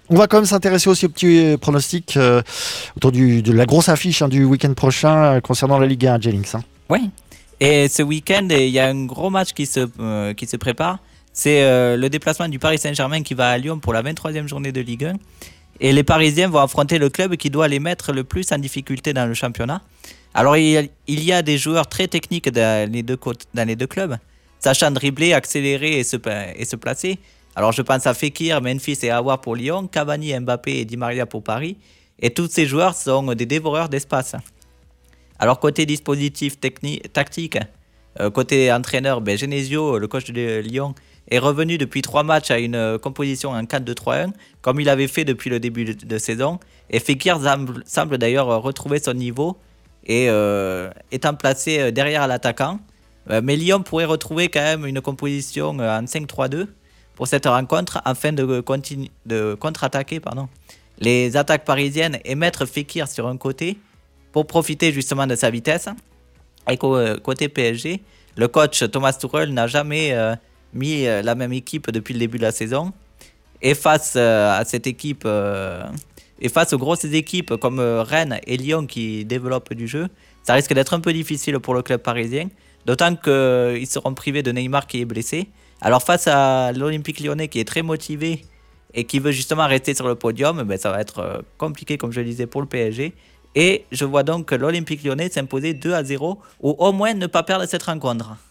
On va quand même s'intéresser aussi aux petits pronostics autour de la grosse affiche du week-end prochain concernant la Ligue 1, Jennings. Oui. Et ce week-end, il y a un gros match qui se prépare. C'est le déplacement du Paris Saint-Germain qui va à Lyon pour la 23e journée de Ligue 1. Et les Parisiens vont affronter le club qui doit les mettre le plus en difficulté dans le championnat. Alors, il y a des joueurs très techniques dans les deux clubs, sachant dribbler, accélérer et se placer. Alors, je pense à Fekir, Memphis et Aouar pour Lyon, Cavani, Mbappé et Di Maria pour Paris. Et tous ces joueurs sont des dévoreurs d'espace. Alors, côté dispositif tactique, côté entraîneur, Genesio, le coach de Lyon, est revenu depuis 3 matchs à une composition en 4-2-3-1, comme il avait fait depuis le début de saison. Et Fekir semble d'ailleurs retrouver son niveau et étant placé derrière l'attaquant. Mais Lyon pourrait retrouver quand même une composition en 5-3-2 pour cette rencontre afin de contre-attaquer les attaques parisiennes et mettre Fekir sur un côté pour profiter justement de sa vitesse. Et côté PSG, le coach Thomas Tuchel n'a jamais mis la même équipe depuis le début de la saison. Et face à cette équipe, et face aux grosses équipes comme Rennes et Lyon qui développent du jeu, ça risque d'être un peu difficile pour le club parisien. D'autant qu'ils seront privés de Neymar qui est blessé. Alors face à l'Olympique Lyonnais qui est très motivé et qui veut justement rester sur le podium, ça va être compliqué comme je le disais pour le PSG. Et je vois donc l'Olympique Lyonnais s'imposer 2-0 ou au moins ne pas perdre cette rencontre.